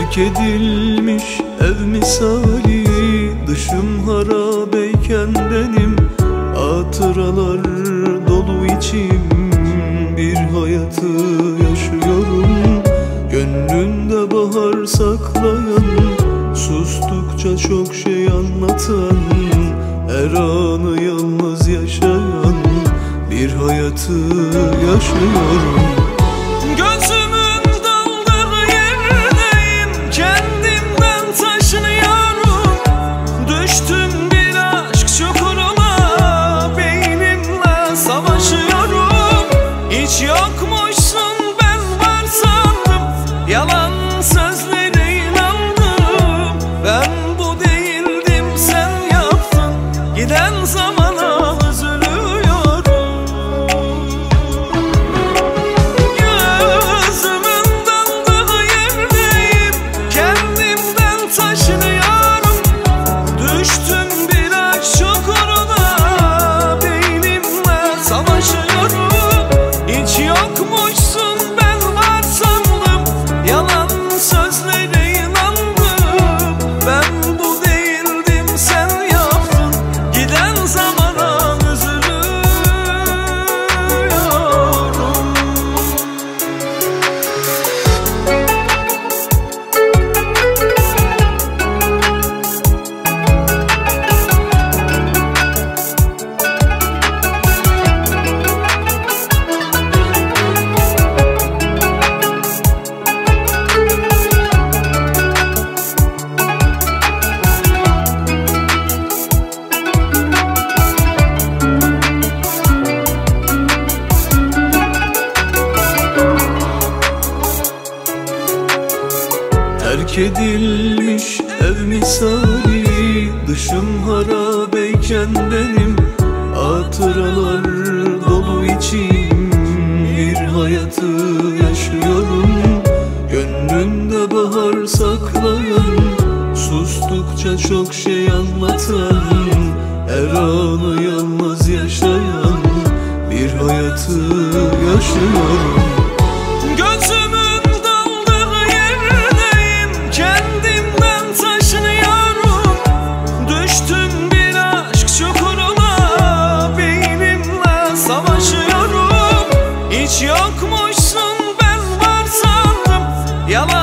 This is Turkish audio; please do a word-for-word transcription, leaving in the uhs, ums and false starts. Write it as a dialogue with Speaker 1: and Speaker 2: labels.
Speaker 1: Terk edilmiş ev misali, dışım harabeyken benim hatıralar dolu içim. Bir hayatı yaşıyorum, gönlünde bahar saklayan, sustukça çok şey anlatan, her anı yalnız yaşayan bir hayatı yaşıyorum.
Speaker 2: Gözümün daldığı yerdeyim, kendimden taşınıyorum. Düştüm bir aşk çukuruna, beynimle savaşıyorum. Hiç yokmuşsun, ben var sandım, yalan sözlere inandım. Ben bu değildim, sen yaptın, giden zamana üzülüyorum. Gözümün daldığı yerdeyim, kendimden taşınıyorum. Düştüm bir aşk çukuruna, beynimle savaşıyorum. Hiç yokmuşsun, ben var sandım, yalan sözlere inandım. Ben bu değildim, sen yaptın, giden zamana üzülüyorum.
Speaker 1: Terk edilmiş ev misali, dışım harabeyken benim hatıralar dolu içim. Bir hayatı yaşıyorum, gönlünde bahar saklayan, sustukça çok şey anlatan, her anı yalnız yaşayan bir hayatı yaşıyorum.
Speaker 2: Gözümün daldığı yerdeyim, kendimden taşınıyorum. Düştüm bir aşk çukuruna, beynimle savaşıyorum. Hiç yokmuşsun, ben var sandım, yalan